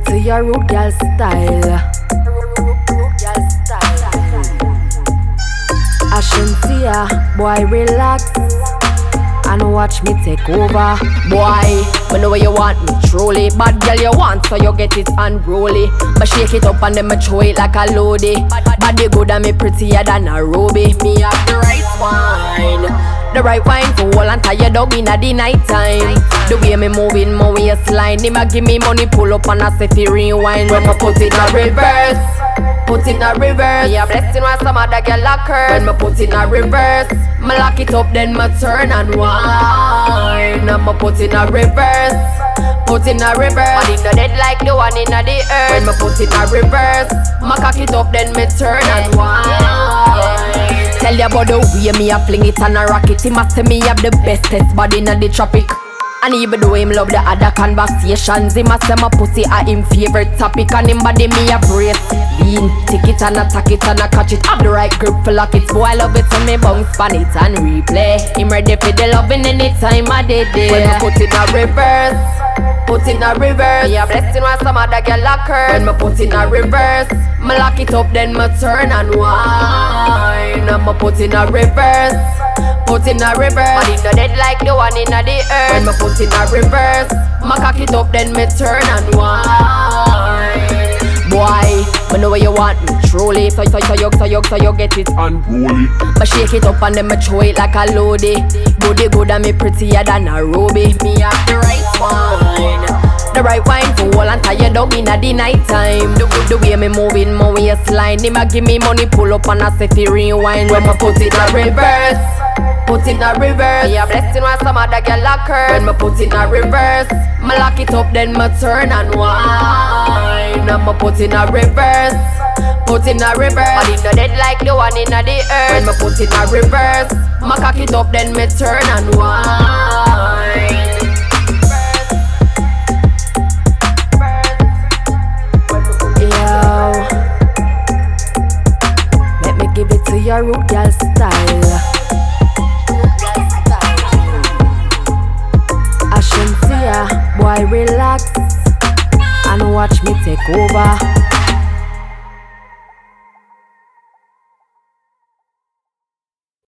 it to your rude girl style. Ashantia, boy relax and watch me take over. Boy, I know what you want me truly. Bad girl you want, so you get it unruly. But shake it up and then me throw it like a loadie. Body good and me prettier than a ruby. Me have the right wine, the right wine for all and tie your dog in the night time. The way me moving my waistline, him a give me money, pull up and I say fi rewind. When me put it in reverse, put it in reverse. Me a blessing when some other girl lock her. When me put it in reverse, me lock it up then me turn and wine. And me put it in reverse, put it in reverse. Body no dead like the one in the earth. When me put it in reverse, me cock it up then me turn and wine. Tell you about the way me a fling it and a rock it. He must say me have the bestest body in the tropic. And even though him love the other conversations, he must say my pussy are him favorite topic. And him body me a brace, lean, take it and attack it and a catch it. Have the right grip for lock it. Boy I love it when me bounce pan it and replay. Him ready for the loving anytime I did it. When me put it in reverse, put it in reverse. Me a blessing when some other girl lock her. When me put it in reverse, me lock it up then me turn and wine. And me put it in reverse, put it in reverse. Body no dead like the one in the earth. When me put it in reverse, me cock it up then me turn and wine. Boy, I know what you want me truly. So you get it unruly. but shake it up and then me throw it like a loadie. Body good and me prettier than a ruby. Me have the right wine, the right wine for all and tie your dog in the night time. The way me moving my waistline, him a give me money, pull up and I say fi rewind. When me put it in reverse, put it in reverse. Me a blessing when some other girl lock her. When me put it in reverse, me lock it up then me turn and wine. And me put it in reverse, put it in reverse. Body no dead like the one in the earth. When me put it in reverse, me cock it up then me turn and wine. Yo, let me give it to your rude girl style. Ashantia, boy relax and watch me take over.